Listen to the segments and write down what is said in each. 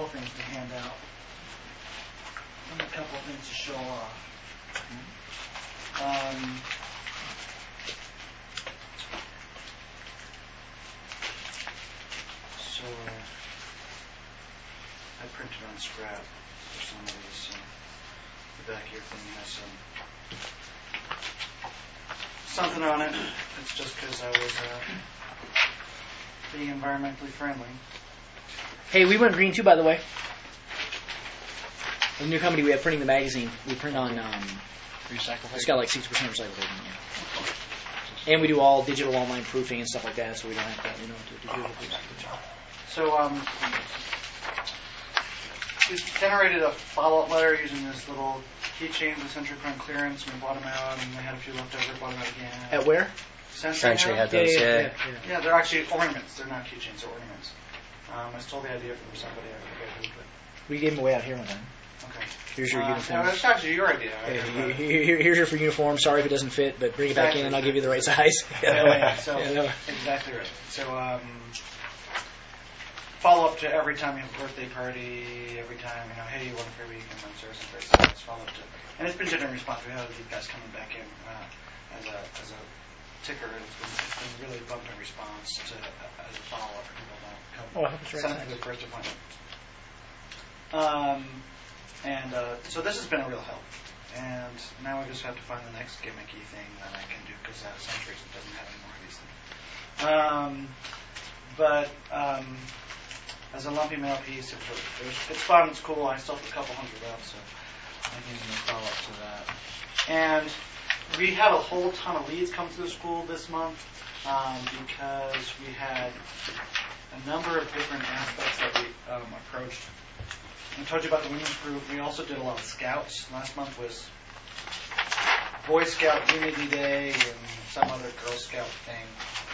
couple things to hand out. And a couple things to show off. So I printed on scrap for some of these. The back here thing has something on it. It's just because I was being environmentally friendly. Hey, we went green too, by the way. The new company we have printing the magazine. We print on recycle. It's got like 60% recycled paper. Yeah. And we do all digital online proofing and stuff like that, so we don't have to, to do it. So we generated a follow-up letter using this little keychains with Century Print clearance, and we bought them out, and we had a few left over, bought them out again. At where? Century had those, yeah, they're actually ornaments. They're not keychains, they're ornaments. I stole the idea from somebody. I forget who, but we gave them away out here one time. Okay. Here's your uniform. That's actually your idea. Here's your uniform. Sorry if it doesn't fit, but bring it back in and I'll give you the right size. Exactly right. So follow up to every time you have a birthday party, every time, hey, you want a free weekend on Saracen Face, let's follow up to. And it's been generating response. We have these guys coming back in as a ticker, and it's been really bumping response to as a follow up for people that come send it to the first appointment. So this has been a real help. And now we just have to find the next gimmicky thing that I can do, because Centuries doesn't have any more of these things. As a lumpy mail piece, it's fun, it's cool. I still have a couple hundred left, so I'm using a follow-up to that. And we had a whole ton of leads come through the school this month because we had a number of different aspects that we approached. I told you about the women's group. We also did a lot of scouts. Last month was Boy Scout Unity Day and some other Girl Scout thing.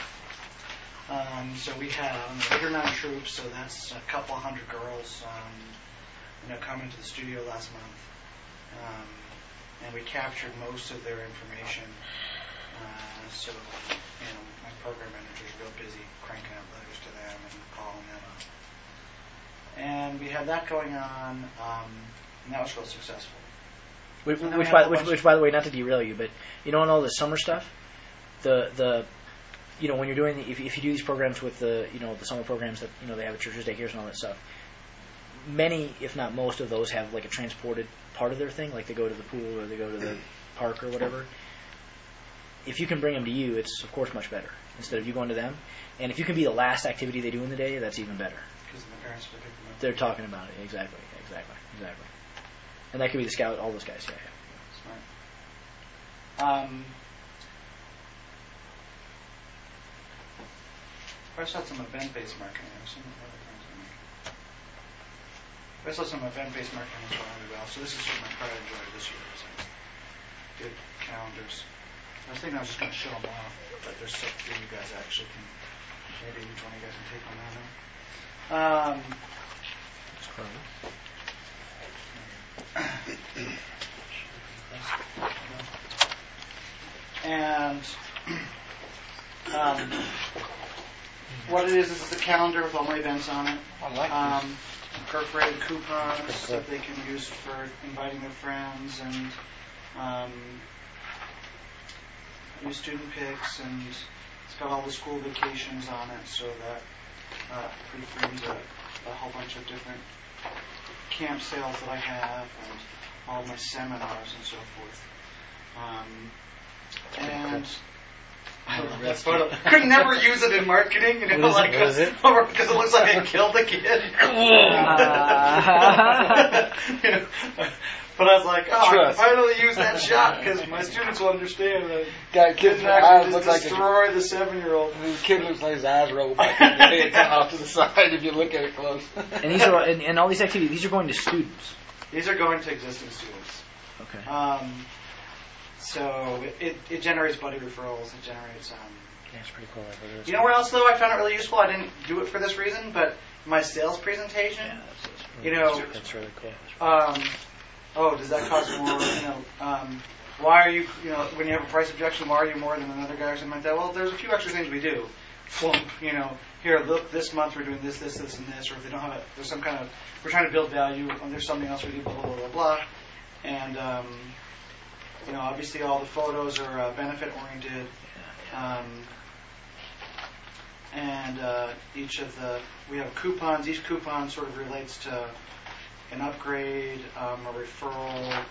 So we had 8 or 9 troops, so that's a couple hundred girls coming to the studio last month. And we captured most of their information. So my program manager's real busy cranking out letters to them and calling them up. And we had that going on, and that was real successful. Which, by the way, not to derail you, but in all the summer stuff, the when you're doing if you do these programs with the the summer programs that they have at churches, daycares, and all that stuff, many, if not most of those, have like a transported part of their thing, like they go to the pool or they go to the park or whatever. If you can bring them to you, it's of course much better instead of you going to them. And if you can be the last activity they do in the day, that's even better. Because the parents will pick them up. They're talking about it. Exactly. And that could be the scout, all those guys. Yeah. Smart. I saw some event-based marketing. I saw some event-based marketing as well. So this is what my pride enjoyed this year. So good calendars. I was thinking I was just going to show them off, but there's so few you guys actually can. Maybe each one of you guys can take one out now. And what it is a calendar with all my events on it. I like this. Perforated coupons that they can use for inviting their friends, and new student pics, and it's got all the school vacations on it, so that pre-frames a whole bunch of different camp sales that I have, and all my seminars and so forth. And I love that photo. Could never use it in marketing, because it looks like I killed a kid. But I was like, I can finally use that shot because my students will understand that kid's eyes look like destroy the 7-year-old. This kid looks like his eyes roll back and head off to the side if you look at it close. And these are and all these activities. These are going to students. These are going to existing students. Okay. So it generates buddy referrals. It generates. Yeah, it's pretty cool. You know where else though I found it really useful? I didn't do it for this reason, but my sales presentation. Yeah, that's really cool. Does that cost more? Why are you, when you have a price objection, why are you more than another guy or something like that? Well, there's a few extra things we do. flump, here, look, this month we're doing this, this, this, and this, or if they don't have it, there's some kind of, we're trying to build value, and there's something else we do, blah, blah, blah, blah, blah. And, obviously all the photos are benefit-oriented. We have coupons. Each coupon sort of relates to an upgrade, a referral,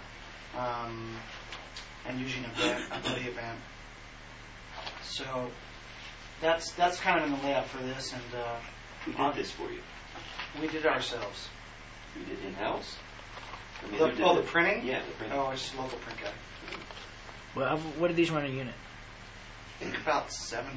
and usually a buddy event. So that's kind of in the layout for this. And who did this for you? We did it ourselves. You did in-house? The printing? Yeah, the printing. Oh, it's just a local print guy. Well, what did these run a unit? I think about $7.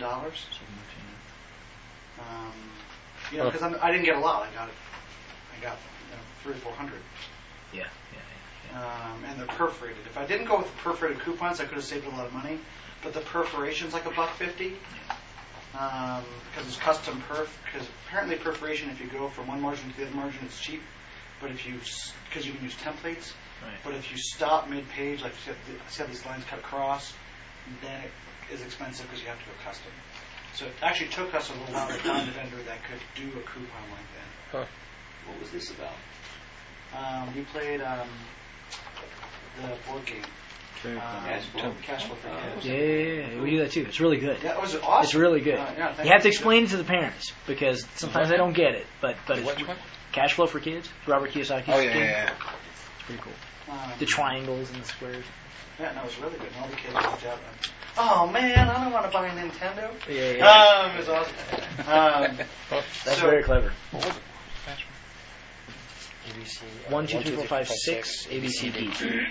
Because I didn't get a lot. I got 300 or 400. Yeah. And they're perforated. If I didn't go with the perforated coupons, I could have saved a lot of money. But the perforation's like $1.50. Because it's custom perf. Because apparently perforation, if you go from one margin to the other margin, it's cheap. But because you can use templates. Right. But if you stop mid-page, like see how these lines cut across, then it is expensive because you have to go custom. So it actually took us a little while to find a vendor that could do a coupon like that. Huh. What was this about? We played the board game. Cash Flow for Kids. Yeah, we do that too. It's really good. Yeah, it was awesome. It's really good. You have to explain it to the parents because sometimes they don't get it. But it's Cash Flow for Kids, Robert Kiyosaki's game. Yeah. It's pretty cool. The triangles and the squares. Yeah, no, it was really good. And all the kids loved it. Oh man, I don't want to buy a Nintendo. Yeah. It was awesome. That's very clever. What was it? ABC. 1, 2, 3, 4, 5, 6 ABCD.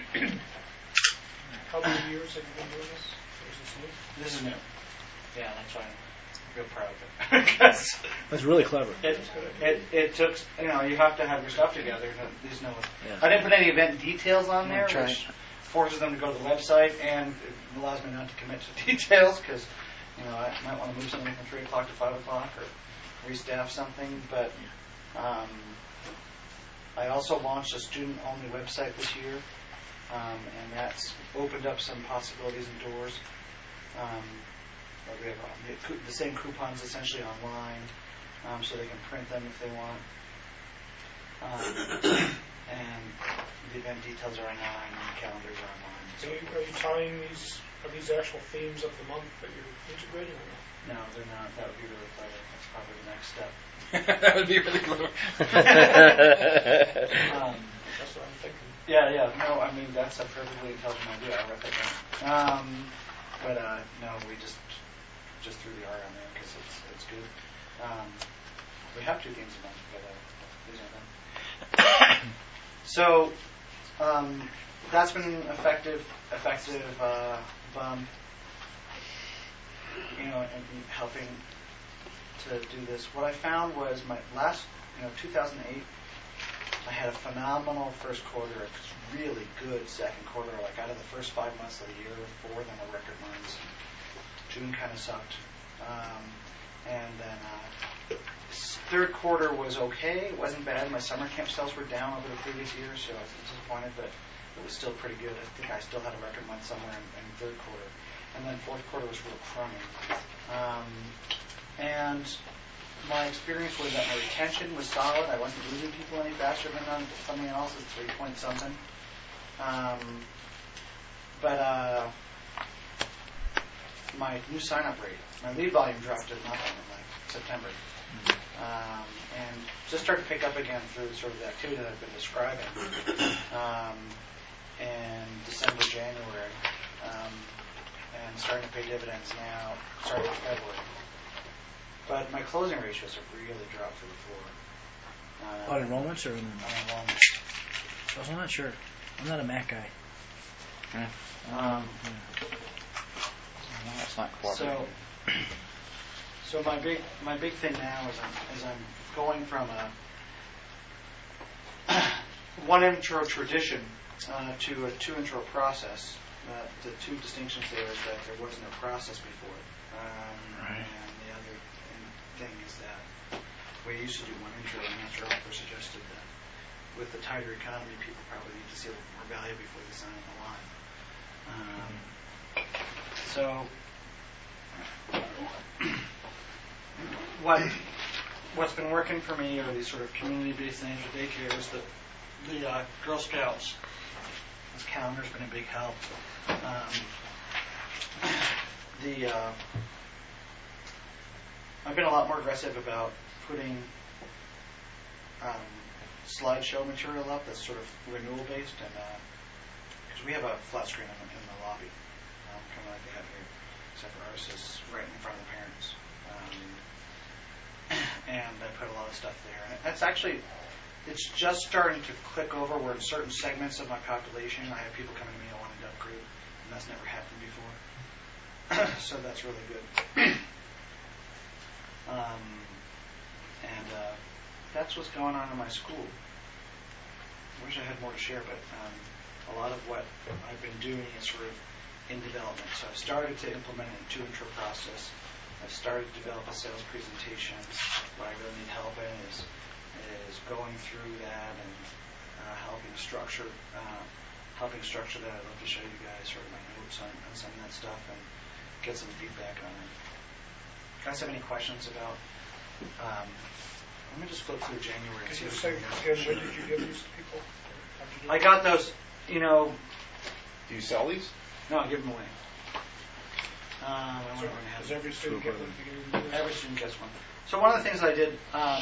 How many years have you been doing this? Or is this new? This is new. Yeah, that's why I'm real proud of it. Because That's really clever. it took, you have to have your stuff together. There's no. Yeah. I didn't put any event details on there, Try which forces them to go to the website, and it allows me not to commit to details because, I might want to move something from 3 o'clock to 5 o'clock or restaff something. But I also launched a student-only website this year, and that's opened up some possibilities and doors. We have the same coupons essentially online, so they can print them if they want. And the event details are online, and the calendars are online. So are you tying are these actual themes of the month that you're integrating or not? No, they're not. That would be really clever. That's probably the next step. That would be really clever. That's what I'm thinking. Yeah. No, I mean, that's a perfectly intelligent idea. I'll write that down. But no, we just threw the art on there because it's good. We have 2 themes a month, but these are them. So that's been effective bump, and helping to do this. What I found was my last, 2008, I had a phenomenal first quarter, a really good second quarter. Like out of the first 5 months of the year, 4 of them were record months. June kind of sucked. And then third quarter was okay. It wasn't bad. My summer camp sales were down over the previous year, so I was disappointed, but it was still pretty good. I think I still had a record month somewhere in third quarter. And then fourth quarter was real crummy. And my experience was that my retention was solid. I wasn't losing people any faster than on something else. It's 3 point something. But my new sign-up rate, my lead volume dropped to nothing in like September. And just started to pick up again through sort of the activity that I've been describing in December, January, and starting to pay dividends now, starting in February. But my closing ratios have really dropped through the floor. On enrollments or on enrollment. I'm not sure. I'm not a Mac guy. That's not cooperating. So my big thing now is I'm going from a 1 intro tradition to a 2 intro process. The 2 distinctions there is that there was no process before. Right. And the other thing is that we used to do 1 intro, and Master Offer suggested that with the tighter economy, people probably need to see a little more value before they sign on the line. So what's been working for me are these sort of community-based things with daycare is the Girl Scouts. This calendar's been a big help. I've been a lot more aggressive about putting slideshow material up that's sort of renewal-based, and because we have a flat screen in the lobby, kind of like they have here, except for ours is right in front of the parents. And I put a lot of stuff there. And it's just starting to click over where in certain segments of my population I have people coming to me wanting to upgrade, and that's never happened before. So that's really good. That's what's going on in my school. I wish I had more to share, but a lot of what I've been doing is sort of in development. So I've started to implement a 2-intro process. I've started to develop a sales presentation. What I really need help in is going through that and helping structure that. I'd love to show you guys sort of my notes on some of that stuff and get some feedback on it. Guys have any questions about? Let me just flip through January. Can you say again, when did you give these to people? I got those. Do you sell these? No, I give them away. Does every student get one at the beginning of the year? Every student gets one. So one of the things I did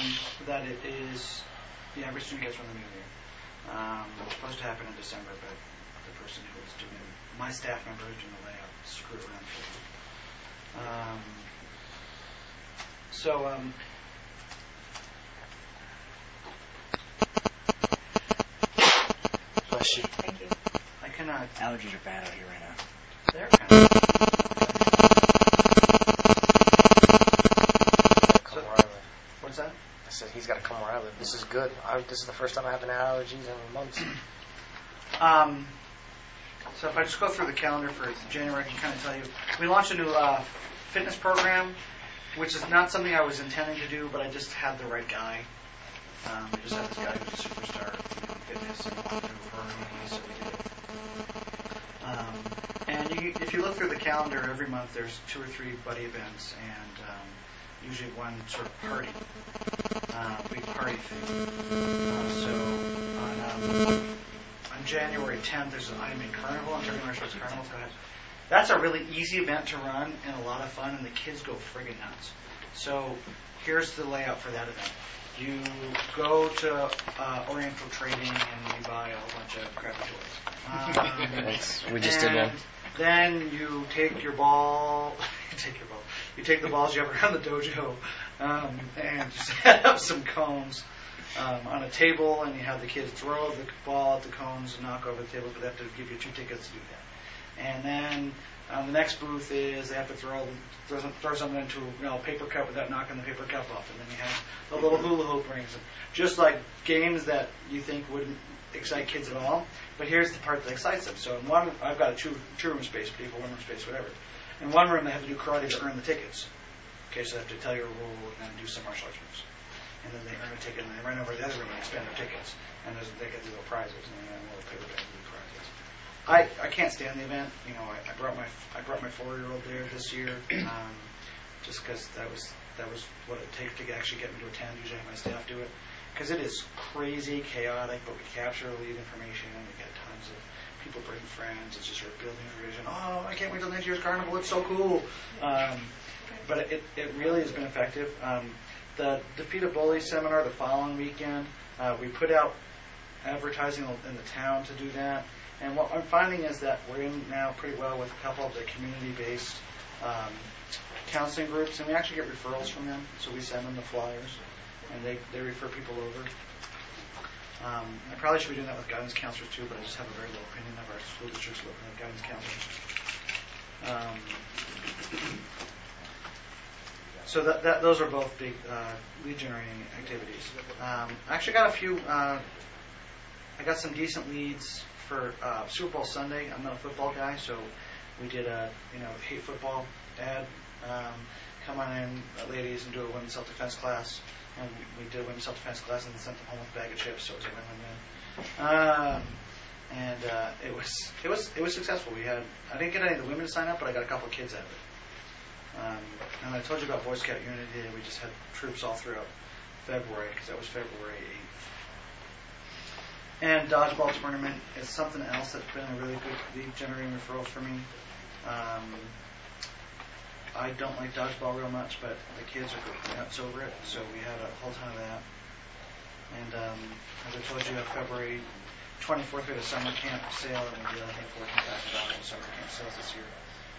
every student gets one in the new year. It was supposed to happen in December, but the person who was doing my staff member who's doing the layout screwed around for me. Bless you. Thank you. I cannot. Allergies are bad out here right now. They're kind of. Come where I live. What's that? I said he's got to come where I live. This is good. This is the first time I haven't had allergies in months. So if I just go through the calendar for January, I can kind of tell you. We launched a new fitness program, which is not something I was intending to do, but I just had the right guy. We just had this guy who's a superstar in fitness and wanted to do it for me, so we did it. And if you look through the calendar, every month there's 2 or 3 buddy events and usually one sort of party, big party thing. On January 10th, there's an Ironman Carnival. I'm talking about Carnival. Go ahead. That's a really easy event to run and a lot of fun, and the kids go friggin' nuts. So here's the layout for that event. You go to Oriental Trading and you buy a whole bunch of crappy toys. We just did one. Then you take your ball. You take the balls you have around the dojo and set up some cones on a table, and you have the kids throw the ball at the cones and knock over the table, but they have to give you 2 tickets to do that. And then the next booth is they have to throw something into a paper cup without knocking the paper cup off. And then you have the little hula hoop rings. Just like games that you think wouldn't excite kids at all. But here's the part that excites them. So in one, I've got a two-room space, people, one-room space, whatever. In one room, they have to do karate to earn the tickets. Okay, so they have to tell you a rule and then do some martial arts moves. And then they earn a ticket, and they run over to the other room and spend their tickets. And they get these little prizes, and they have little paper bags with prizes. I can't stand the event. I brought my 4-year-old there this year, just because that was what it takes to actually get me to attend. Usually I have my staff do it, because it is crazy, chaotic, but we capture the lead information, and we get tons of people bring friends. It's just sort of building a vision. Oh, I can't wait till next year's carnival. It's so cool. But it really has been effective. The Defeat a Bully seminar the following weekend, we put out advertising in the town to do that. And what I'm finding is that we're in now pretty well with a couple of the community-based counseling groups, and we actually get referrals from them. So we send them the flyers, and they refer people over. I probably should be doing that with guidance counselors too, but I just have a very low opinion of our school districts looking at guidance counselors. So those are both big lead-generating activities. I actually got a few. I got some decent leads for Super Bowl Sunday. I'm not a football guy, so we did a hate football ad. Come on in, ladies, and do a women's self-defense class. And we did a women's self-defense class and then sent them home with a bag of chips, so it was a win-win-win. And it was successful. I didn't get any of the women to sign up, but I got a couple of kids out of it. And I told you about Boy Scout Unity Day. We just had troops all throughout February, because that was February 8th. And dodgeball tournament is something else that's been a really good lead generating referral for me. I don't like dodgeball real much, but the kids are nuts over it, so we had a whole ton of that. And as I told you, on February 24th, we had a summer camp sale, and we did, I think, $14,000 in summer camp sales this year.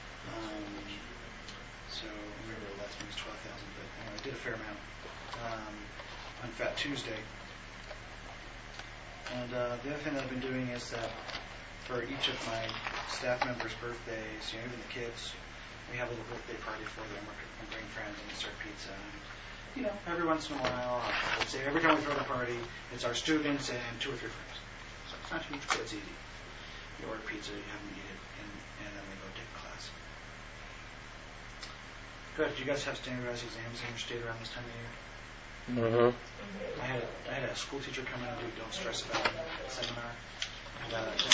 So we were less, maybe it was 12,000, but anyway, I did a fair amount on Fat Tuesday. And the other thing that I've been doing is that for each of my staff members' birthdays, even the kids, we have a little birthday party for them. We bring friends and we serve pizza. And, every once in a while, I would say every time we throw the party, it's our students and 2 or 3 friends. So it's not huge, but it's easy. You order pizza, you have them eat it, and then we go take a class. Good. Do you guys have standardized exams in your state around this time of year? Mm-hmm. I had a school teacher come in and do Don't Stress About It seminar. And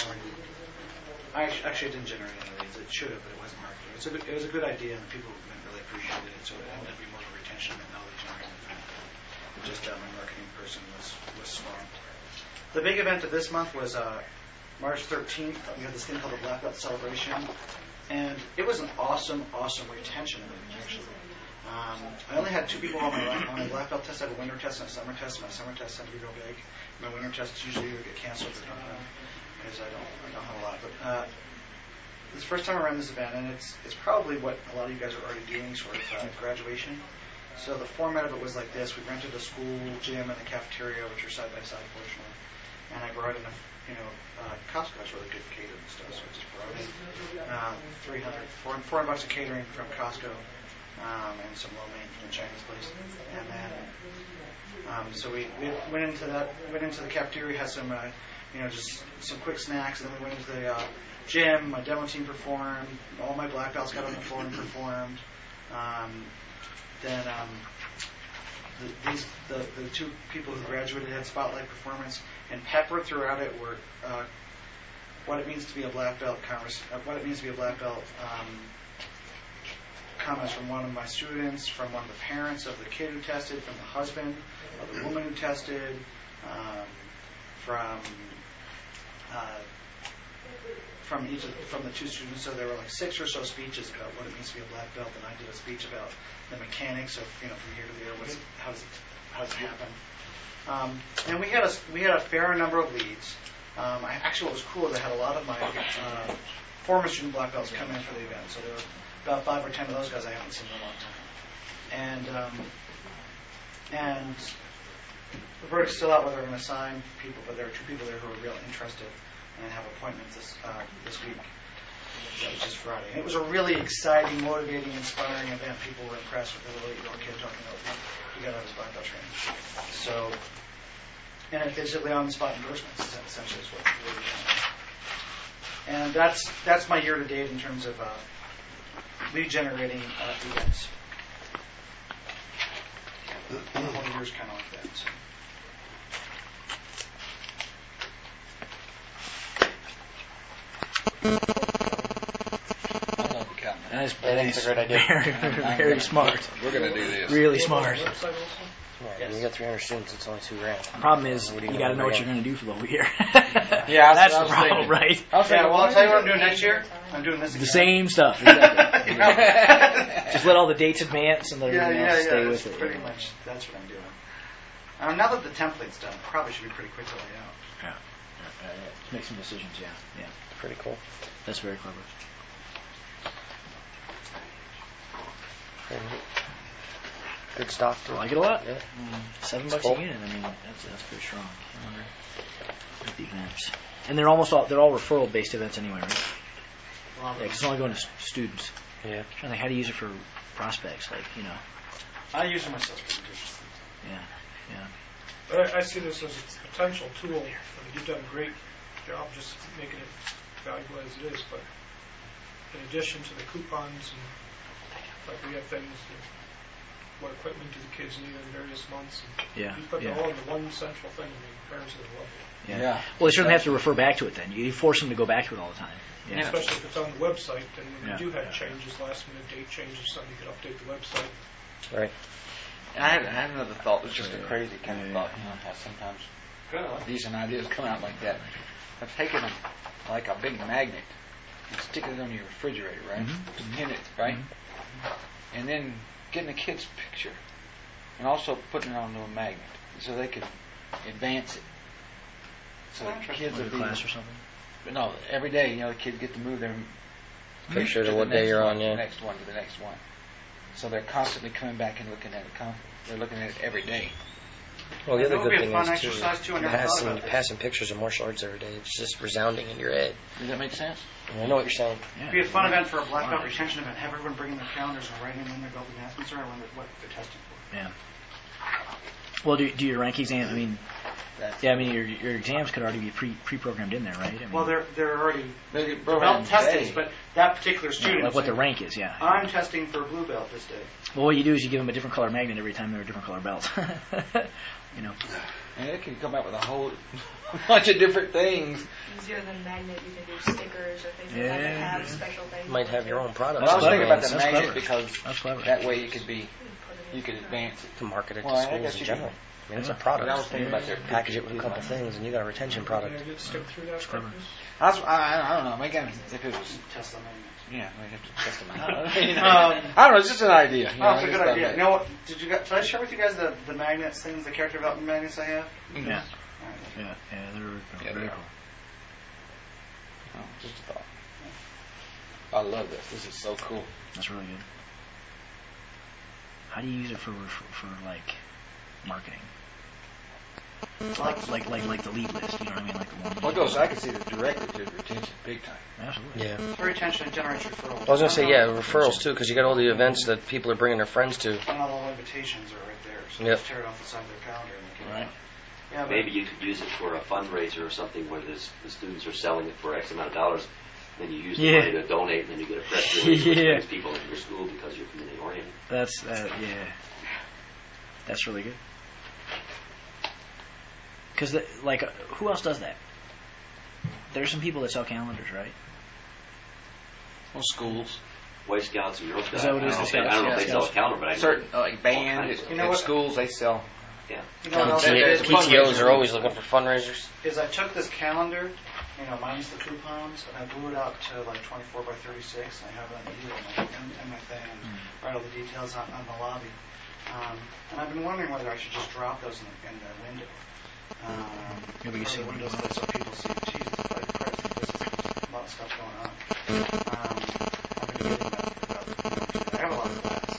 I actually didn't generate any leads. It should have, but it wasn't marketed. It was a good idea, and the people really appreciated it, so it ended up being more of a retention than knowledge generating event. Just my marketing person was swamped. The big event of this month was March 13th. We had this thing called the Black Belt Celebration, and it was an awesome retention event, actually. I only had 2 people on my black belt test. I had a winter test and a summer test. My summer test tended to be real big. My winter tests usually get canceled because I don't have a lot. But this is the first time I ran this event, and it's probably what a lot of you guys are already doing, sort of graduation. So the format of it was like this: we rented a school gym and a cafeteria, which are side by side, fortunately. And I brought in Costco is really good for catering and stuff, so I just brought in $400 of catering from Costco. And some lo mein from the Chinese place, and then so we went into the cafeteria, had some just some quick snacks, and then we went into the gym. My demo team performed. All my black belts got on the floor and performed. Then the 2 people who graduated had spotlight performance, and peppered throughout it were what it means to be a black belt comments from one of my students, from one of the parents of the kid who tested, from the husband of the woman who tested, from the 2 students. So there were like 6 or so speeches about what it means to be a black belt, and I did a speech about the mechanics of from here to there. How does it happen? And we had a fair number of leads. Actually, what was cool is I had a lot of my former student black belts come in for the event. So there were about 5 or 10 of those guys I haven't seen in a long time. And the verdict's still out whether we're going to sign people, but there are 2 people there who are real interested and have appointments this week. That was just Friday. And it was a really exciting, motivating, inspiring event. People were impressed with the little 8-year-old kid talking about he got out of his black belt training. So, and it's basically on-the-spot endorsements. Essentially, is what we're doing. And that's my year to date in terms of lead generating events. The whole year's kind of like that. So. That's a great idea. Very smart. We're going to do this. Really smart. When you get 300 students, it's only $2,000. The problem is you got to know what you're going to do for the whole year. Yeah, that's the problem, right? Well, I'll tell you what I'm doing next year. I'm doing this again. The same stuff. Exactly. Just let all the dates advance and let everything else stay with it. Pretty much, that's what I'm doing. Now that the template's done, it probably should be pretty quick to lay out. Yeah. Make some decisions. Yeah. Pretty cool. That's very clever. Good stock too. I like it a lot. Yeah. $7 cool. again. I mean, that's pretty strong. With the events, and they're all referral based events anyway, right? Yeah, 'cause it's only going to students. Yeah. And how do you use it for prospects? I use it myself. But I see this as a potential tool. I mean, you've done a great job just making it valuable as it is, but in addition to the coupons, and like we have things what equipment do the kids need in various months. And Yeah. you put it Yeah. all into one central thing, I mean, parents are going to love it. Yeah. Well, they certainly have to refer back to it then. You force them to go back to it all the time. Yeah. Especially if it's on the website, then when Yeah. you do have changes, last minute date changes, something you could update the website. Right. And I had another thought. It's just a crazy kind of thought. You know how sometimes decent ideas come out like that. I've taken like a big magnet and sticking it on your refrigerator, right? Mhm. And pin it, right? And then getting a kid's picture and also putting it onto a magnet so they can advance it. So the kids Like will a be, class or something. no, every day, you know, the kids get to move their Picture to the what day next you're one, on, to yeah. the next one, to the next one. So they're constantly coming back and looking at it. They're looking at it every day. Well, the That other would good be a thing fun is too, exercise, too. I never thought about this. passing pictures of martial arts every day. It's just resounding in your head. Does that make sense? And I know what you're saying. Yeah. It'd be a fun event for a black belt retention event. Have everyone bring in their calendars and write in when their belt enhancements are and what they're testing for. Yeah. Well, do your rank exam? I mean, That's yeah. I mean, your exams could already be pre-programmed in there, right? I mean, Well, they're already They belt tested, but that particular student. like what the saying, rank is, yeah. I'm testing for a blue belt this day. Well, what you do is you give them a different color magnet every time they're a different color belt. You know. And it can come out with a whole bunch of different things. Easier than magnet, you can do stickers or things like that that Yeah. have special things. You might have your own product. But I was clever. thinking about the That's magnet clever. because That's clever. that way you could advance it. To market it to Well, I schools guess in you general. could- I mean, it's a But I was product. thinking about their Package it with a couple things, and you got a retention product. Magnet stick through that clever. thickness. I don't know. Maybe if it was, Test the magnets. yeah, we have to test them out. You know, Um, I don't know. It's just an idea. You know, Oh, it's a I good just thought idea. that- You know what? Did I share with you guys the magnets things, the character development magnets I have? Yeah. All right. Yeah. They're Yeah, very they cool. Oh, just a thought. I love this. This is so cool. That's really good. How do you use it for like marketing? Like the lead list, you know what I mean? Like the one. Well, it goes. I can see this directly to retention, big time. Absolutely. Yeah. For retention, it generates referrals. I was going to say, yeah, referrals too, because you got all the events that people are bringing their friends to. And all the invitations are right there. So Yep. just tear it off the side of their calendar and they can. Right. Yeah, but Maybe you could use it for a fundraiser or something where the students are selling it for X amount of dollars. Then you use the Yeah. money to donate, and then you get a press release which Yeah. brings people into your school because you're community oriented. That's yeah. That's really good. Because who else does that? There's some people that sell calendars, right? Well, schools, Boy Scouts and Girl Scouts. that what it is, I the don't know if Scouts? they sell a Scouts. calendar, but I know. certain like band, kinds of- You know at what? schools they sell. Yeah. you know what else I There's did? a PTOs are always looking for fundraisers. Is I took this calendar, minus the coupons, and I blew it out to like 24 by 36. And I have it on the needle in my thing and write all the details on the lobby. And I've been wondering whether I should just drop those in the window. Maybe you for see the one windows of those. so people see, Jesus Christ, this is a lot of stuff going on. I've been debating about I have a lot of glass.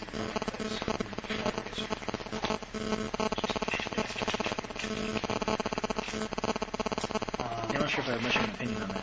I'm not sure if I have much of an opinion on that.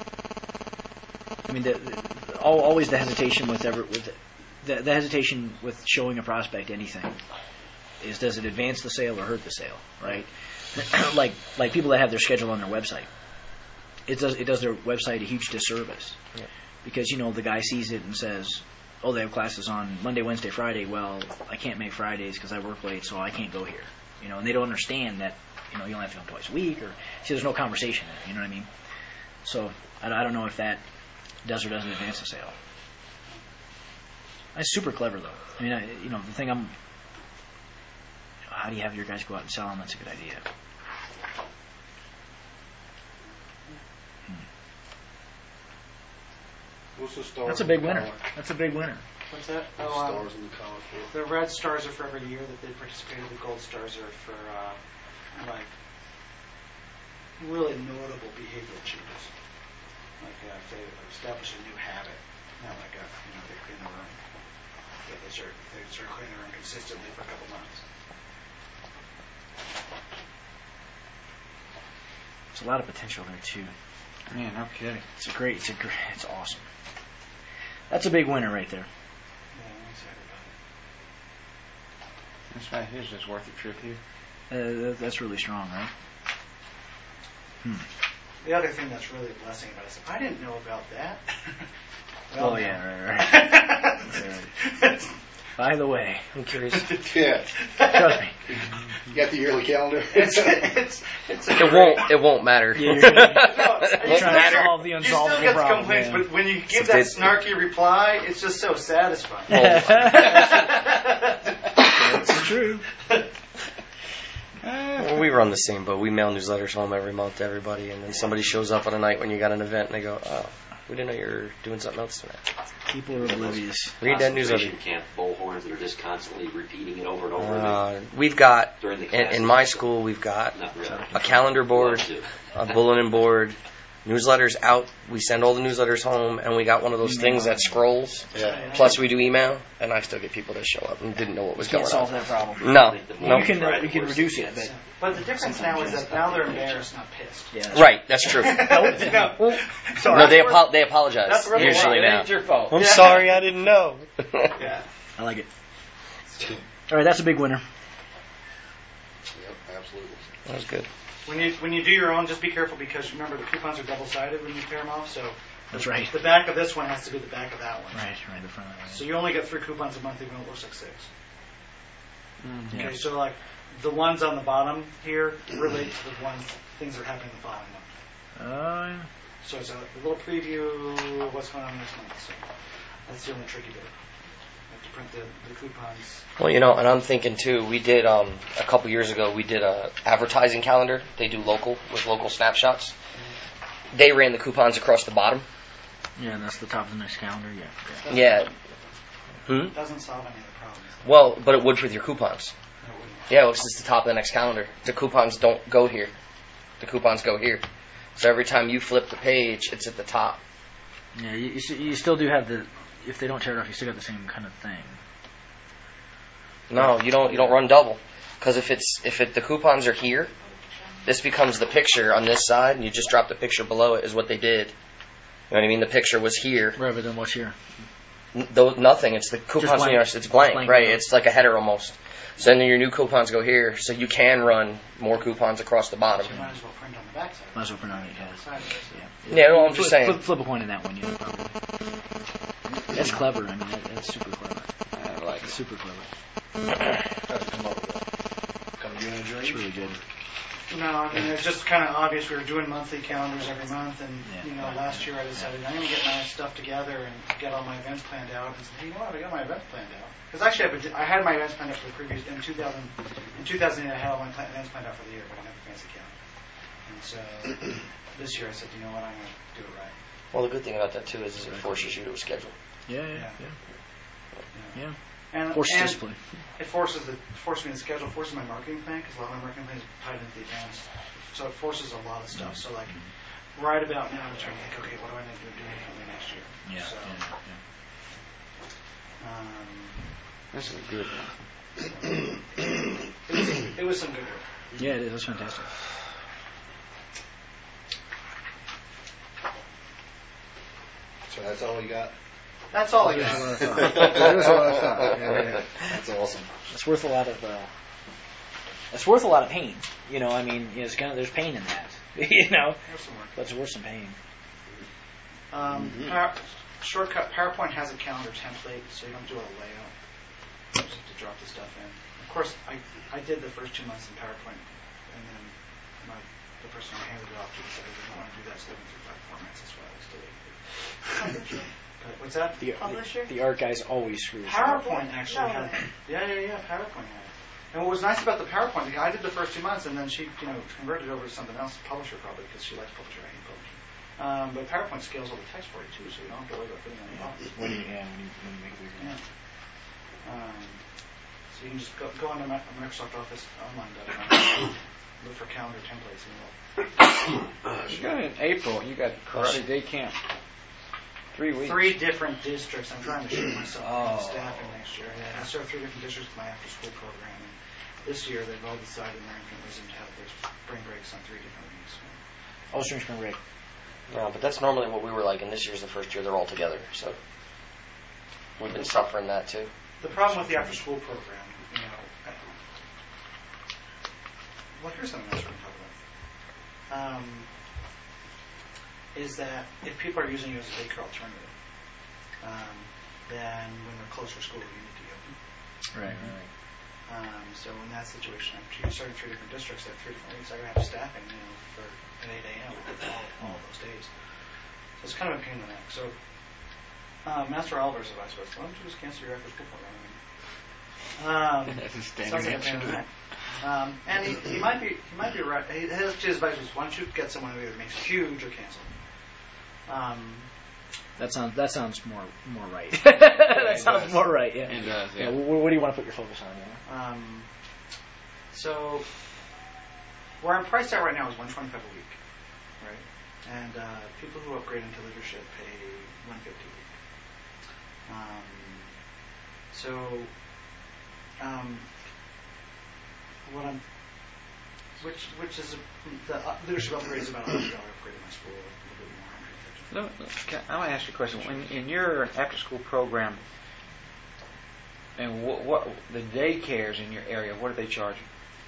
I mean, always the hesitation with the hesitation with showing a prospect anything is, does it advance the sale or hurt the sale, right? like people that have their schedule on their website, it does their website a huge disservice. Yeah. Because the guy sees it and says, oh, they have classes on Monday, Wednesday, Friday. Well, I can't make Fridays because I work late, so I can't go here. And they don't understand that you only have to come twice a week, or see, there's no conversation there. You know what I mean? So I don't know if that does or doesn't advance the sale. That's super clever, though. I mean, the thing how do you have your guys go out and sell them? That's a good idea. What's the star? That's a big winner. That's a big winner. What's that? Stars in the collar for. The red stars are for every year that they participated. The gold stars are for really notable behavioral changes. Like if they establish a new habit, not like they clean the room. They start cleaning the room consistently for a couple months. There's a lot of potential there too. Man, no kidding. It's awesome. That's a big winner right there. Yeah, I'm excited about it. This right here's just worth a trip here. That's really strong, right? The other thing that's really a blessing about it is I didn't know about that. Oh yeah, right. By the way, I'm curious. Yeah. trust me. You got the yearly calendar? It won't matter. Yeah, you're trying It's to solve the you still unsolvable get the problem. complaints, man. but when you give that snarky reply, it's just so satisfying. That's true. Well, we run the same boat. We mail newsletters home every month to everybody, and then somebody shows up on a night when you got an event, and they go, "Oh, we didn't know you were doing something else tonight." People are oblivious. Read that newsletter. Concentration camp bullhorns that are just constantly repeating it over and over. We've got During the class. in my school. We've got Not really. a calendar board, a bulletin board, newsletters out. We send all the newsletters home, and we got one of those things that scrolls. Yeah. Plus, we do email, and I still get people that show up and didn't know what was Can't going solve on. that problem. No, You can reduce it, but the difference now is that now they're embarrassed, not pissed. yeah. right, that's true. No, No, they apologize that's really usually wrong. now. It's your fault. I'm sorry, I didn't know. Yeah. I like it. All right, that's a big winner. Yep, absolutely. That was good. When you do your own, just be careful because remember the coupons are double-sided when you pair them off. So That's right. the back of this one has to be the back of that one. Right, the front of that. So you only get 3 coupons a month, even though it looks like 6. Yeah. Okay, so like the ones on the bottom here relate to the ones things that are happening the following month. So it's a little preview of what's going on this month. So that's the only tricky bit. You have to print the coupons. Well, and I'm thinking too, we did, a couple years ago, we did a advertising calendar. They do local snapshots. They ran the coupons across the bottom. Yeah, and that's the top of the next calendar. Yeah. Yeah. It doesn't solve any of the problems. Well, but it would with your coupons. No, it wouldn't. Yeah, well, it's just the top of the next calendar. The coupons don't go here. The coupons go here. So every time you flip the page, it's at the top. Yeah, you still do have if they don't tear it off, you still got the same kind of thing. No, you don't run double. Because the coupons are here, this becomes the picture on this side, and you just drop the picture below it is what they did. You know what I mean? The picture was here. Right, but then what's here? Nothing. It's the coupons. blank. It's blank, Blank. right? It's like a header almost. So then your new coupons go here, so you can run more coupons across the bottom. So you might as well print on the back side. Might as well print on it, On the side of it. Yeah, well, I'm just saying. Flip a coin in that one, probably. That's clever. I mean, that's super clever. I like it. Super clever. How'd you come up with that? Come to you in a dream? It's really good. No, I mean, it's just kind of obvious. We were doing monthly calendars every month, and Yeah. last year I decided I'm going to get my stuff together and get all my events planned out. And said, hey, you know what? I got my events planned out because actually I had my events planned out for the previous in 2008. I had all my events planned out for the year, but I didn't have a fancy calendar. And so this year I said, you know what? I'm going to do it right. Well, the good thing about that too is it forces you to a schedule. Yeah. And Forces and discipline. It forces me to schedule, forces my marketing plan because a lot of my marketing plan is tied into the events. So it forces a lot of stuff. So like right about now, I'm trying to think, okay, what do I need to do differently next year? Yeah. So, This is good. it was some good work. Yeah, it is. That's fantastic. So that's all you got? That's all I got. That's what I thought. Yeah. That's awesome. It's worth a lot of. It's worth a lot of pain. I mean, it's there's pain in that. There's some work. But it's worth some pain. Shortcut, PowerPoint has a calendar template, so you don't do a layout. You just have to drop the stuff in. Of course, I did the first 2 months in PowerPoint, and then the person I handed it off to decided they didn't want to do that, so they went through 5 formats. That's why I was delayed. What's that? The art guys always screw us up. PowerPoint actually had. Yeah. PowerPoint had it. And what was nice about the PowerPoint, the guy did the first 2 months, and then she, converted over to something else, Publisher probably, because she likes Publisher. I hate Publisher. But PowerPoint scales all the text for you too, so you don't have to worry about putting it on the box. When you make it bigger. Yeah. So you can just go on to Microsoft Office online.com, look for calendar templates, and You got it in April. You got Carly Day Camp. 3 weeks. 3 different districts. I'm trying to shoot myself staffing next year. I serve 3 different districts with my after-school program. And this year, they've all decided American Wisdom to have their spring breaks on 3 different weeks. Oh, spring break. No, but that's normally what we were like, and this year's the first year they're all together. So we've been suffering that too. The problem with the after-school program, well, here's something else we're going to talk about. Is that if people are using it as a daycare alternative, then when they're closer to school, you need to be open. Right. So in that situation, I'm starting 3 different districts. They have 3 different weeks. I have staffing, for at 8 a.m. all of those days. So it's kind of a pain in the neck. So Master Oliver's advice was, why don't you just cancel your after-school program? Sounds like a pain in the neck. And he might be right. His advice was, why don't you get someone who either makes huge or cancel. That sounds more right. That sounds more right. Yeah. It does. Yeah. What do you want to put your focus on? Yeah? So where I'm priced at right now is $125 a week, right? And people who upgrade into leadership pay $150 a week. Which is the leadership upgrade is about $100 upgrade in my school, a little bit more, $150. I want to ask you a question. In your after-school program, and what the daycares in your area, what are they charging?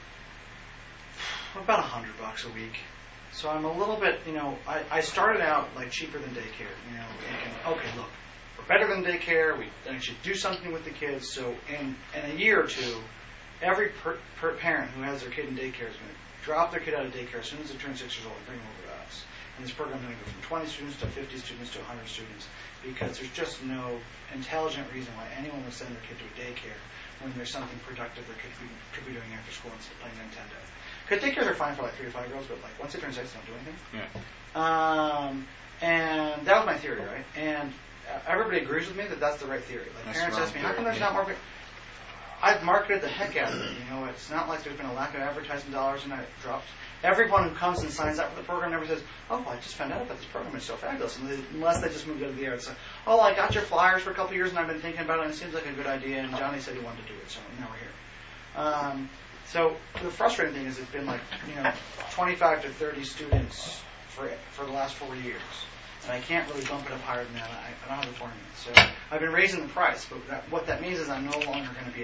About $100 a week. So I'm a little bit, I started out like cheaper than daycare, thinking, okay, look, we're better than daycare. We should do something with the kids. So in a year or two, every parent who has their kid in daycare is going to drop their kid out of daycare as soon as they turn 6 years old and bring them over to us. And this program is going to go from 20 students to 50 students to 100 students because there's just no intelligent reason why anyone would send their kid to a daycare when there's something productive their kid could be doing after school instead of playing Nintendo. Because daycares are fine for like 3 to 5 year olds, but like once they turn 6, they don't do anything. Yeah. And that was my theory, right? And everybody agrees with me that that's the right theory. Like parents ask me, how come there's not more? I've marketed the heck out of it. It's not like there's been a lack of advertising dollars and it dropped. Everyone who comes and signs up for the program never says, oh, I just found out about this program. It's so fabulous. Unless they just moved out of the air and say, oh, I got your flyers for a couple of years and I've been thinking about it and it seems like a good idea and Johnny said he wanted to do it, so now we're here. So the frustrating thing is it's been like 25 to 30 students for the last 4 years. And I can't really bump it up higher than that. I don't have a formula. So I've been raising the price, but what that means is I'm no longer going to be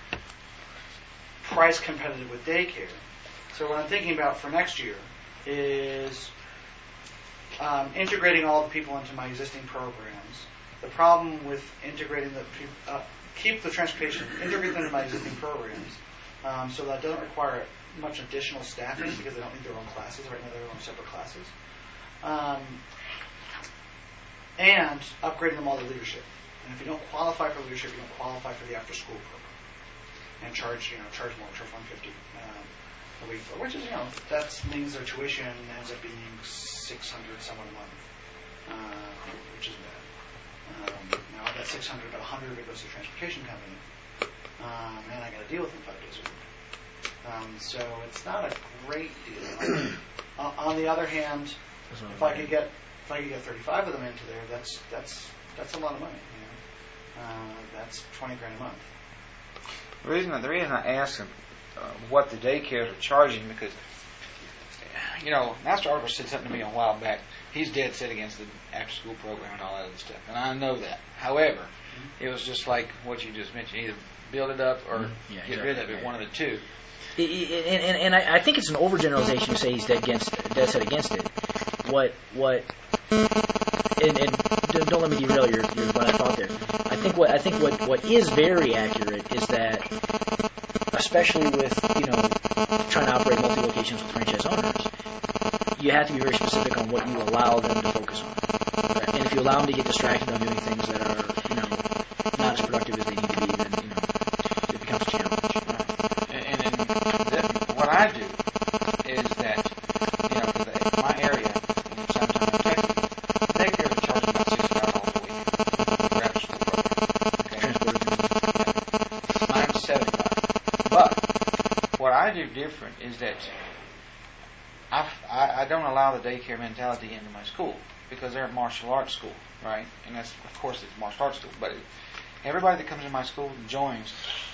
price competitive with daycare. So what I'm thinking about for next year is integrating all the people into my existing programs. The problem with integrating keep the transportation, integrate them into my existing programs, so that doesn't require much additional staffing because they don't need their own classes. Right now they're their own separate classes. And upgrading them all to leadership. And if you don't qualify for leadership, you don't qualify for the after-school program. And charge more, charge $150 a week for, which is, that means their tuition ends up being $600 somewhat a month, which isn't bad. Now I've got $600, about $100 of it goes to the transportation company, and I got to deal with them 5 days a week. So it's not a great deal. On the other hand, if I could get 35 of them into there, that's a lot of money. That's $20,000 a month. The reason I ask what the daycares are charging because Master Oliver said something to me a while back. He's dead set against the after-school program and all that other stuff, and I know that. However, it was just like what you just mentioned: either build it up or get rid of it. One of the two. And I think it's an overgeneralization to say he's dead set against it. And don't let me derail your what I thought there. I think what is very accurate is that, especially with trying to operate multi-locations with franchise owners, you have to be very specific on what you allow them to focus on. And if you allow them to get distracted on doing things that are not as productive as they need to be, then it becomes a challenge. And what I do is that my area in San Antonio, Texas, daycare is charging about $65 a week for after school program. Mine's $75. But what I do different is that I don't allow the daycare mentality into my school because they're at martial arts school, right? And that's, of course, it's martial arts school. But everybody that comes in my school joins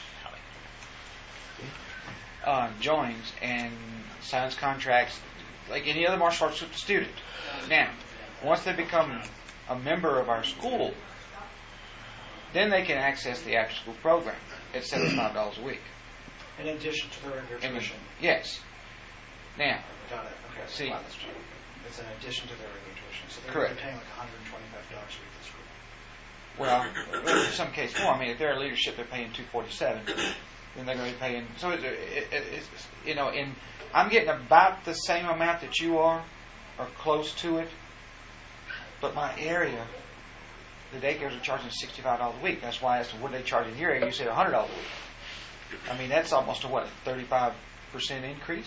and signs contracts like any other martial arts student. Now, once they become a member of our school, then they can access the after-school program at $75 a week. In addition to their regular tuition. Yes. Now. Got it. Okay. See. That's true. It's in addition to their regular tuition. So they're correct. paying like $125 a week to school. Well, in some case more. I mean, if they're in leadership, they're paying $247. Then they're going to be paying. So it's I'm getting about the same amount that you are, or close to it. But my area, the daycares are charging $65 a week. That's why I asked, what do they charge in your area? You said $100 a week. I mean, that's almost a 35% increase.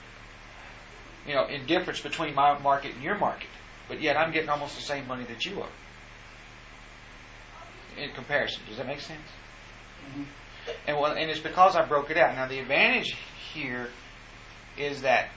In difference between my market and your market. But yet I'm getting almost the same money that you are. In comparison. Does that make sense? Mm-hmm. And it's because I broke it out. Now the advantage here is that,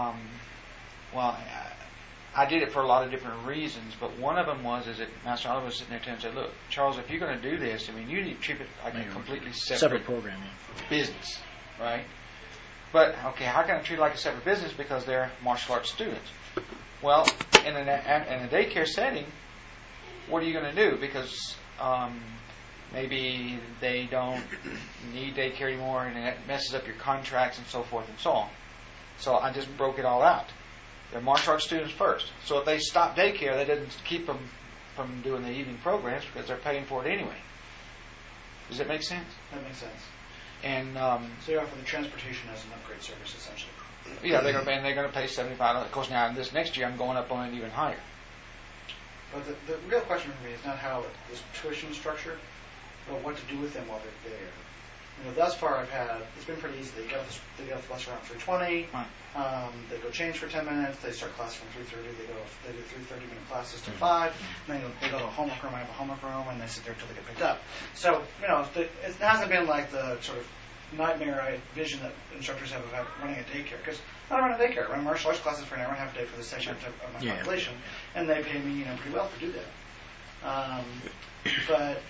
I did it for a lot of different reasons, but one of them is that Master Oliver was sitting there and said, look, Charles, if you're going to do this, I mean, you need to treat it like a completely separate program, business, right? But, okay, how can I treat it like a separate business because they're martial arts students? Well, in a daycare setting, what are you going to do? Because maybe they don't need daycare anymore and it messes up your contracts and so forth and so on. So I just broke it all out. They're martial arts students first. So if they stop daycare, that doesn't keep them from doing the evening programs because they're paying for it anyway. Does that make sense? That makes sense. And so you offer the transportation as an upgrade service, essentially. Yeah, they're going to pay $75. Of course, now this next year I'm going up on it even higher. But the real question for me is not how this tuition structure, but what to do with them while they're there. Thus far it's been pretty easy. They get off the bus around 3:20. They go change for 10 minutes. They start class from 3:30. They do 3 30-minute classes to 5. And then they go to a homework room. I have a homework room, and they sit there until they get picked up. So it hasn't been like the sort of nightmare vision that instructors have about running a daycare. Because I don't run a daycare. I run martial arts classes for an hour and a half a day for the section of my population, and they pay me pretty well to do that. But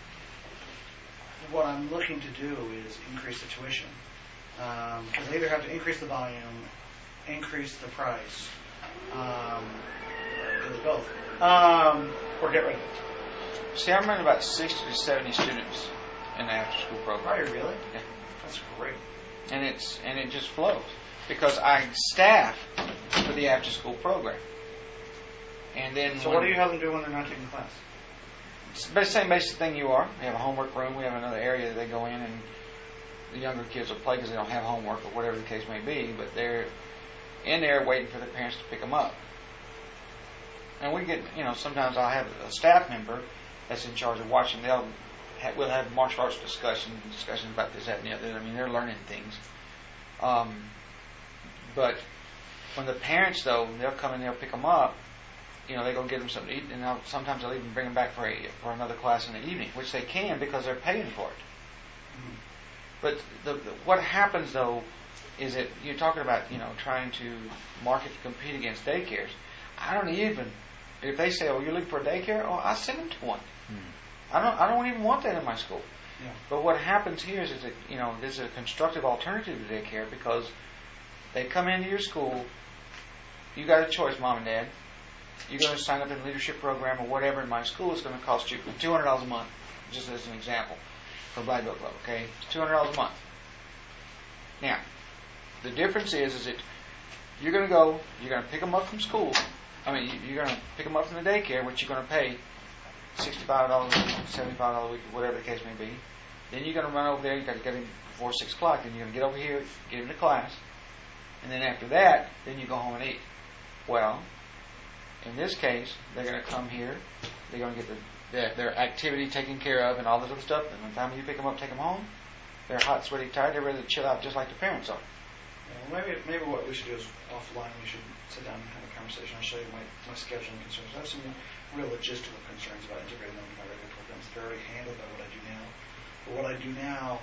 what I'm looking to do is increase the tuition. Because I either have to increase the volume, increase the price, do both, or get rid of it. See, I'm running about 60 to 70 students in the after-school program. Are you really? Yeah. That's great. And it just flows because I staff for the after-school program. And then so what do you have them do when they're not taking class? It's the same basic thing you are. We have a homework room. We have another area that they go in, and the younger kids will play because they don't have homework or whatever the case may be. But they're in there waiting for their parents to pick them up. And we get, sometimes I'll have a staff member that's in charge of watching. We'll have martial arts discussions about this, that, and the other. I mean, they're learning things. But when the parents, though, they'll come in, they'll pick them up. They go get them something to eat, and sometimes they'll even bring them back for another class in the evening, which they can because they're paying for it. Mm-hmm. But what happens, though, is that you're talking about, trying to market to compete against daycares. I don't even, if they say, oh, you're looking for a daycare, I send them to one. Mm-hmm. I don't even want that in my school. Yeah. But what happens here is that, there's a constructive alternative to daycare because they come into your school, you got a choice, mom and dad. You're going to sign up in a leadership program or whatever in my school. It's going to cost you $200 a month, just as an example, for Black Belt Club, okay? It's $200 a month. Now, the difference is that you're going to pick them up from school. You're going to pick them up from the daycare, which you're going to pay $65 a week, $75 a week, whatever the case may be. Then you're going to run over there. You've got to get in before 6 o'clock. Then you're going to get over here, get into class. And then after that, then you go home and eat. Well, in this case, they're going to come here. They're going to get their activity taken care of and all this other stuff. And by the time you pick them up, take them home, they're hot, sweaty, tired. They're ready to chill out just like the parents are. Yeah, well, maybe what we should do is offline. We should sit down and have a conversation. I'll show you my scheduling concerns. I have some real logistical concerns about integrating them into my regular programs. They're already handled by what I do now. But what I do now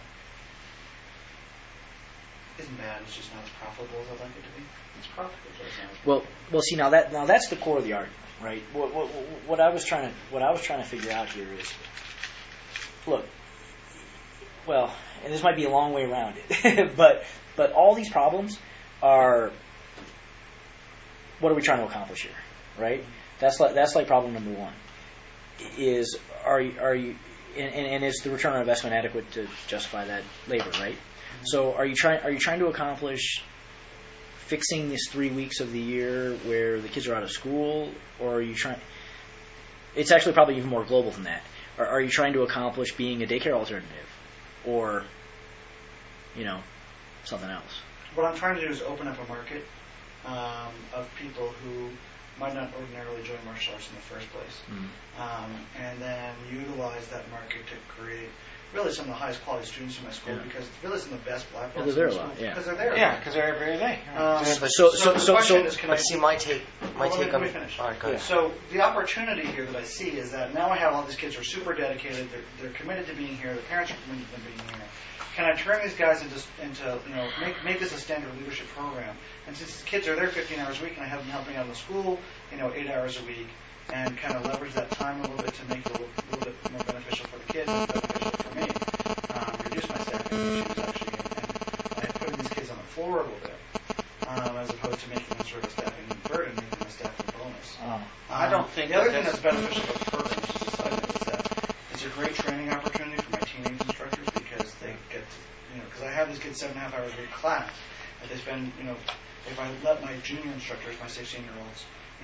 isn't bad. It's just not as profitable as I'd like it to be. It's profitable, but it's not as profitable. Well, see now that's the core of the argument, right? What I was trying to figure out here is, look, and this might be a long way around it, but all these problems are, what are we trying to accomplish here, right? That's like problem number one. Is are you and is the return on investment adequate to justify that labor, right? So are you trying to accomplish fixing these 3 weeks of the year where the kids are out of school, or are you trying? It's actually probably even more global than that. are you trying to accomplish being a daycare alternative, or something else? What I'm trying to do is open up a market of people who might not ordinarily join martial arts in the first place, and then utilize that market to create really some of the highest quality students in my school, because really some of the best black belts in my school, because they're there. Yeah, because they're every day. So the question is, can I see my take? Let me finish. All right, go ahead. So the opportunity here that I see is that now I have all these kids who are super dedicated. They're committed to being here. The parents are committed to being here. Can I turn these guys into make this a standard leadership program? And since the kids are there 15 hours a week, and I have them helping out in the school, 8 hours a week, and kind of leverage that time a little bit to make it a little bit more beneficial for the kids and beneficial for me. Reduce my staffing issues actually, and putting these kids on the floor a little bit, as opposed to making them sort of a staffing burden, making them a staffing bonus. I don't think the other thing that's beneficial about the program, just a side note, is that it's a great training opportunity for my teenage instructors, because they get to, because I have these kids 7.5 hours a week class, and they spend, if I let my junior instructors, my 16-year-olds,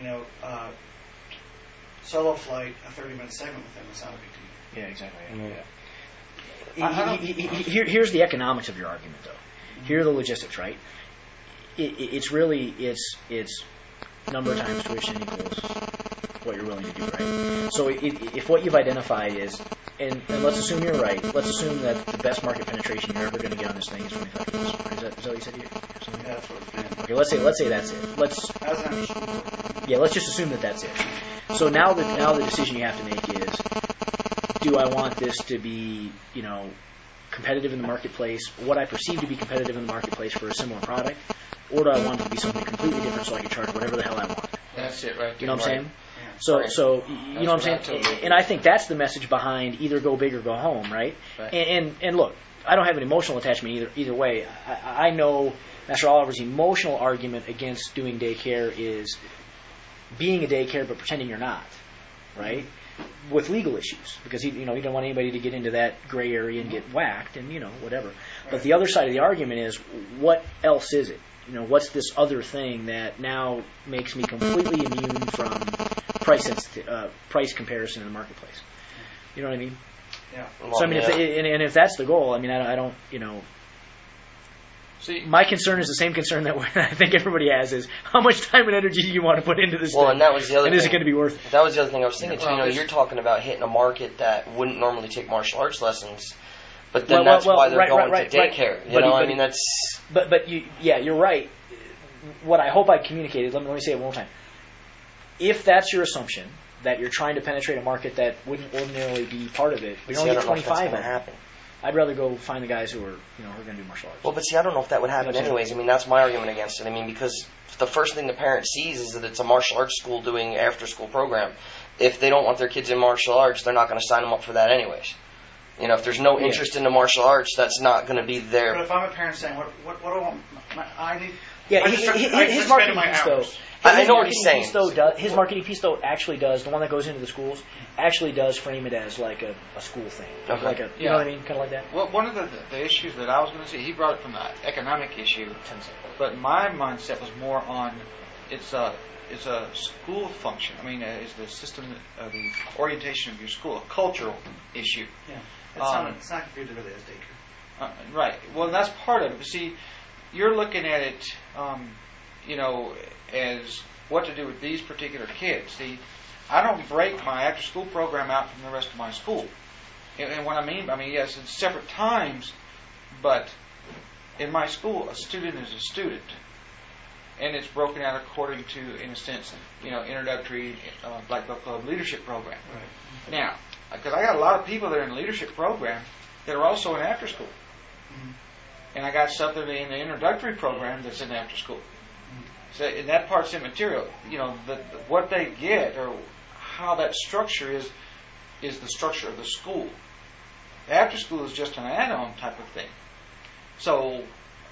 solo flight a 30-minute segment with them, it's not a big deal. Yeah, exactly. Yeah. Here's the economics of your argument, though. Here are the logistics, right? It's really number times tuition equals what you're willing to do, right? So if what you've identified is, and let's assume you're right, let's assume that the best market penetration you're ever going to get on this thing is 25 kids. Is that what you said? Yeah, that's what it's been. Okay, let's say that's it. Let's just assume that that's it. So now the decision you have to make is, do I want this to be, competitive in the marketplace, what I perceive to be competitive in the marketplace for a similar product, or do I want it to be something completely different so I can charge whatever the hell I want? That's it, right? You know what I'm saying? So you know what I'm saying? And I think that's the message behind either go big or go home, right? And look, I don't have an emotional attachment either way. I know Master Oliver's emotional argument against doing daycare is being a daycare but pretending you're not, right? With legal issues, because he don't want anybody to get into that gray area and get whacked and whatever. Right. But the other side of the argument is, what else is it? What's this other thing that now makes me completely immune from price comparison in the marketplace? You know what I mean? Yeah. So I mean, if that's the goal, I mean, I don't. See, my concern is the same concern that I think everybody has: is how much time and energy do you want to put into this? Well, and that was the other. And is it going to be worth it? That was the other thing I was thinking too. You're talking about hitting a market that wouldn't normally take martial arts lessons, but then that's why they're going to daycare. I mean, that's. But you're right. What I hope I communicated. Let me say it one more time. If that's your assumption, that you're trying to penetrate a market that wouldn't ordinarily be part of it, but you're only get 25 of them. I'd rather go find the guys who are going to do martial arts. Well, but see, I don't know if that would happen anyways. I mean, that's my argument against it. I mean, because the first thing the parent sees is that it's a martial arts school doing after-school program. If they don't want their kids in martial arts, they're not going to sign them up for that anyways. If there's no interest in the martial arts, that's not going to be there. But if I'm a parent saying, what do I want? I need... Yeah, his marketing piece, though. I know what he's saying. His marketing piece, though, actually does, the one that goes into the schools, actually does frame it as like a school thing. Okay. Like you know what I mean? Kind of like that. Well, one of the issues that I was going to say, he brought it from the economic issue, but my mindset was more on it's a school function. I mean, is the system, the orientation of your school, a cultural issue. Yeah. It's not viewed really as daycare. Right. Well, that's part of it. But see, you're looking at it, as what to do with these particular kids. See, I don't break my after-school program out from the rest of my school. And what I mean, yes, it's separate times, but in my school, a student is a student. And it's broken out according to, in a sense, introductory Black Belt Club leadership program. Right. Now, because I got a lot of people that are in the leadership program that are also in after-school. Mm-hmm. And I got something in the introductory program that's in after-school. So and that part's immaterial. What they get or how that structure is the structure of the school. After school is just an add-on type of thing. So,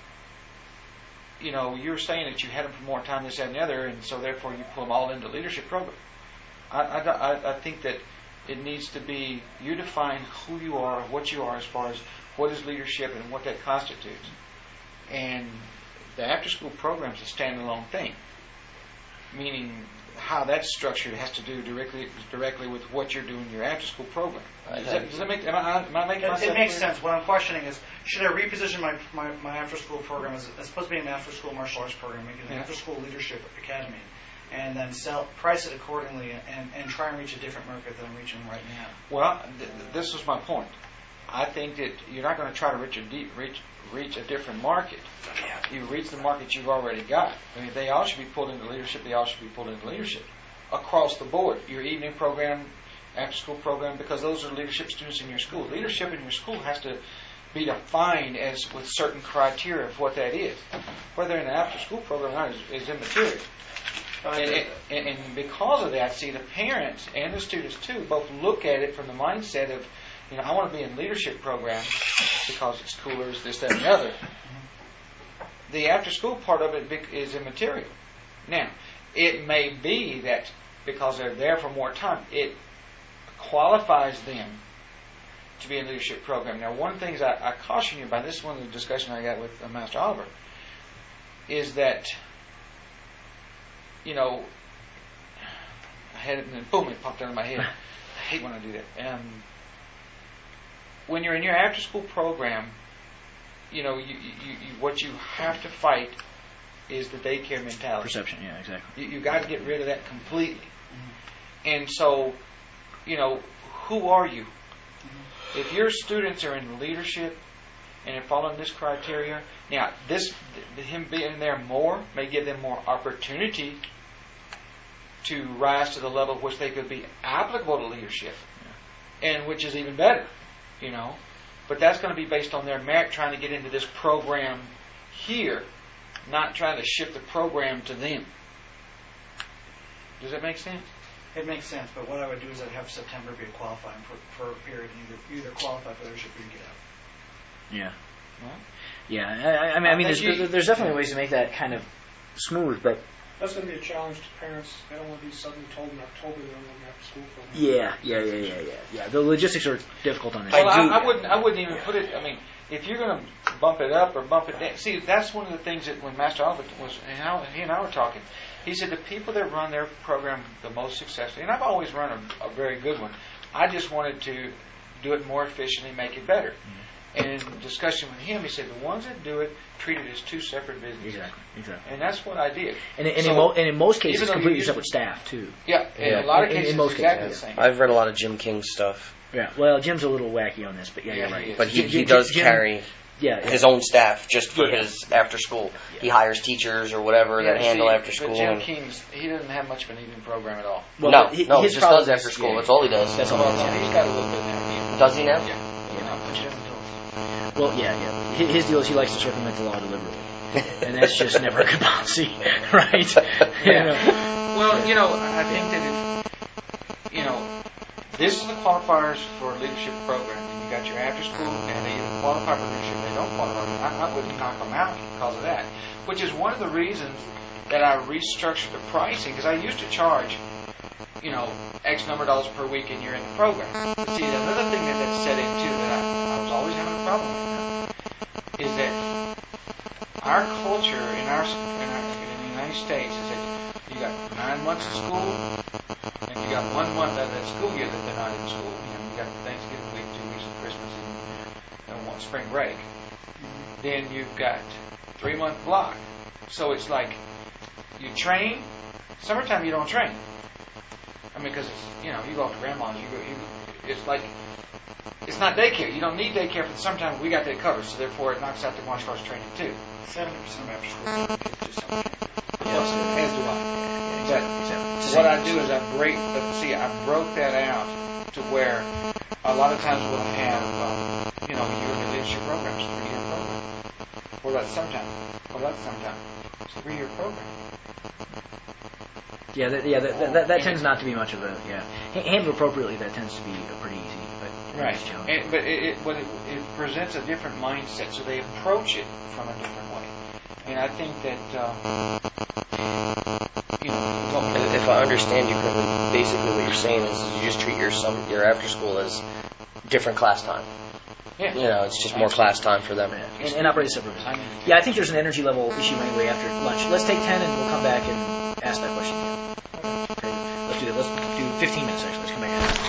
you're saying that you had them for more time, this, that, and the other, and so therefore you pull them all into the leadership program. I think that it needs to be, you define who you are, what you are as far as what is leadership and what that constitutes. And the after-school program is a standalone thing, meaning how that's structured has to do directly with what you're doing in your after-school program. Does that make? Am I making myself It makes clear? sense. What I'm questioning is, should I reposition my after-school program as supposed to be an after-school martial arts program, make it an after-school leadership academy, and then price it accordingly, and try and reach a different market than I'm reaching right now? Well, this was my point. I think that you're not going to try to reach a different market. You reach the market you've already got. I mean, they all should be pulled into leadership. They all should be pulled into leadership across the board. Your evening program, after-school program, because those are leadership students in your school. Leadership in your school has to be defined as with certain criteria of what that is. Whether in an after-school program or not is immaterial. And because of that, see, the parents and the students too both look at it from the mindset of, I want to be in leadership program because it's cooler, it's this, that, and the other. The after-school part of it is immaterial. Now, it may be that because they're there for more time, it qualifies them to be in leadership program. Now, one of the things I caution you about, this is one of the discussions I got with Master Oliver, is that, I had it and then boom, it popped out of my head. I hate when I do that. When you're in your after-school program, what you have to fight is the daycare mentality. Perception, yeah, exactly. You got to get rid of that completely. Mm-hmm. And so, who are you? Mm-hmm. If your students are in leadership and are following this criteria, now him being there more may give them more opportunity to rise to the level at which they could be applicable to leadership, and which is even better, But that's going to be based on their merit, trying to get into this program here, not trying to shift the program to them. Does that make sense? It makes sense, but what I would do is I'd have September be a qualifying for a period, and either qualify for leadership or you get out. Yeah. Well, yeah. I mean, there's definitely ways to make that kind of smooth, but that's going to be a challenge to parents. They don't want to be suddenly told in October they're going to have school program. Yeah. The logistics are difficult on this. Well, I wouldn't even put it. I mean, if you're going to bump it up or bump it down, see, that's one of the things that when Master Oliver he and I were talking, he said the people that run their program the most successfully, and I've always run a very good one. I just wanted to do it more efficiently, make it better. Mm-hmm. And in discussion with him, he said the ones that do it treat it as two separate businesses. Exactly. And that's what I did. And in most cases, completely separate staff too. Yeah, in a lot of cases, it's exactly the same. I've read a lot of Jim King's stuff. Yeah, well, Jim's a little wacky on this, but you're right. But he does carry his own staff just for his after school. Yeah. He hires teachers or whatever that handle after school. But Jim King's, he doesn't have much of an evening program at all. Well, he just does after school. That's all he does. That's all he does. He's got a little bit now. Does he now? Yeah. Well, yeah. His deal is he likes to circumvent the law deliberately, and that's just never a good policy, right? Yeah. Well, I think that this is the qualifiers for a leadership program. And you got your after school, and they either qualify for leadership, they don't qualify. I wouldn't knock them out because of that, which is one of the reasons that I restructured the pricing, because I used to charge, X number of dollars per week and you're in the program. But see, another thing that's set into that I was always having a problem with is that our culture in the United States is that you got 9 months of school and you got 1 month out of that school year that they're not in school. You got Thanksgiving week, 2 weeks of Christmas, and one spring break. Then you've got 3-month block. So it's like you train. Summertime you don't train. I mean, because you go off to grandma's. It's like it's not daycare. You don't need daycare for the summertime. We got that covered, so therefore it knocks out the martial arts training too. 70% of after school kids do summer camp. As do I. But what I do is I broke that out to where a lot of times we'll have yearly leadership programs, 3-year program. What about summertime? It's a 3-year program. That tends not to be much of a handled appropriately. That tends to be a pretty easy, but right. But it presents a different mindset, so they approach it from a different way. And I think that if I understand you correctly, basically what you're saying is you just treat your after school as different class time. Yeah. It's just more class time for them. And operate separately. Yeah, I think there's an energy level issue anyway after lunch. Let's take 10 and we'll come back and ask that question again. Okay. 15 minutes actually. Let's come back.